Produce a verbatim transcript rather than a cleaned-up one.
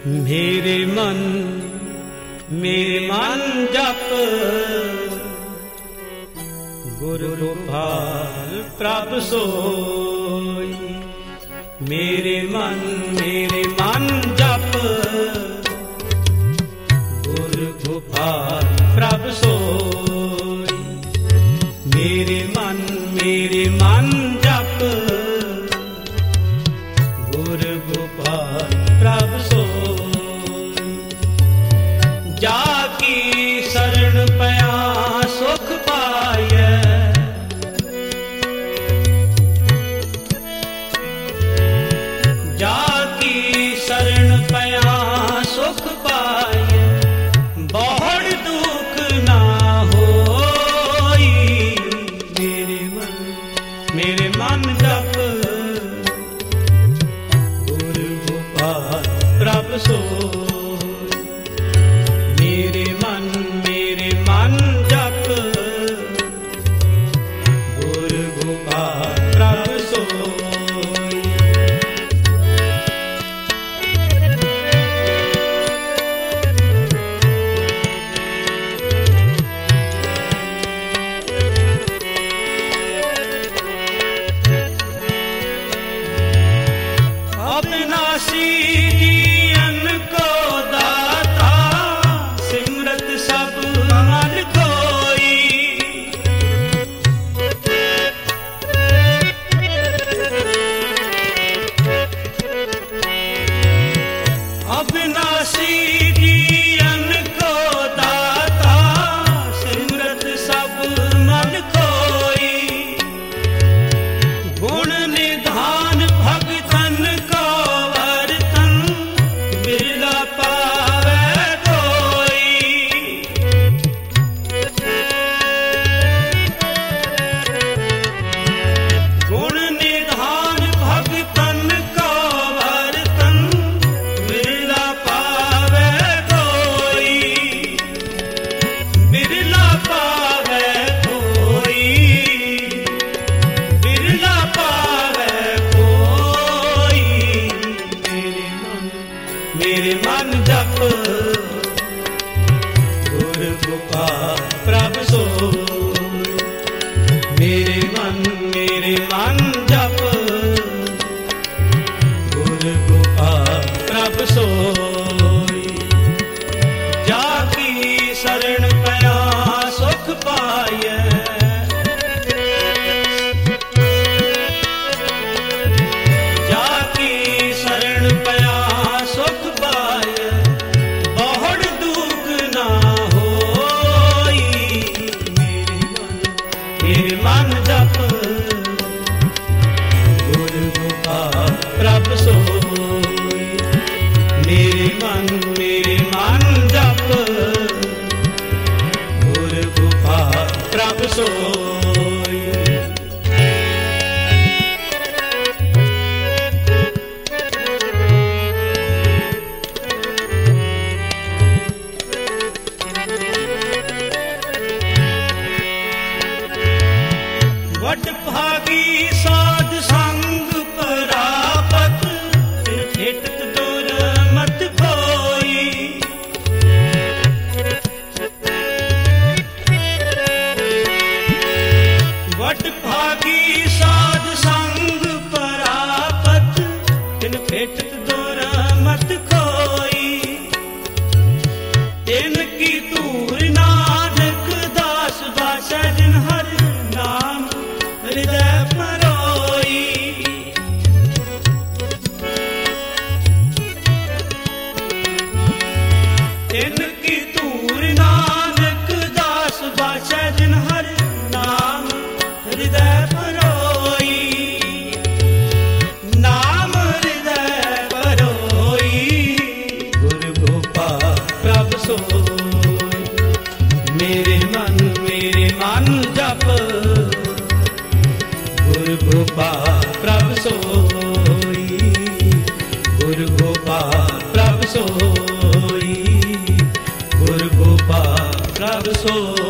मेरे मन मेरे मन जप गुरु गोपाल प्रभ सोई। मेरे मन मेरे मन जप गुरु गोपाल प्रभ सोई। मेरे मन मेरे मन जप गुरु गोपाल प्रभ सोई। जाकी शरण पया सुख पाए, जाकी शरण पया सुख पाए। बहुत दुख ना होई। मेरे मन मेरे मन जप गुरु गोपाल प्रभ सोई। मेरे मन मेरे मन जप गुरु गोपाल प्रभ सोई। अविनाशी जीवन को दाता सिमरत सब मन कोई। अविनाशी जीवन को दाता सिमरत सब मन कोई। गुण निधान भगतन को वर्तन बिरला पावे कोई। गुण निधान भगतन को वर्तन बिरला पावे कोई। बिरला पावे कोई, बिरला पावे कोई। मेरे मन मेरे मन जप गुरु गोपाल प्रभ सोई। मेरे मन मेरे मन जप गुरु गोपाल प्रभ सोई। जाकी शरण पया सुख पाए, जाकी शरण पया सुख पाए। बहुत दुख ना होई। मेरे मन मेरे मन जप गुरु गोपाल प्रभ सोई। मेरे मन मेरे मन जप गुरु गोपाल प्रभ सोई। वड भागी साध संग परापत भेटत दूर मत कोई। वड भागी साध संग परापत तिन भेटत दूर मत कोई। तिनकी दूर नानक दास दासै जिन हर नाम हृदय परोई। तिनकी दूर नानक दास बासै जिन हर नाम हृदय परोई। नाम हृदय परोई। गुरु गोपाल प्रभ सोई। मेरे मन मेरे मन जप गुरु गोपाल प्रभ सोई। गुरु गोपाल प्रभ सोई। गुरु गोपाल प्रभ सोई।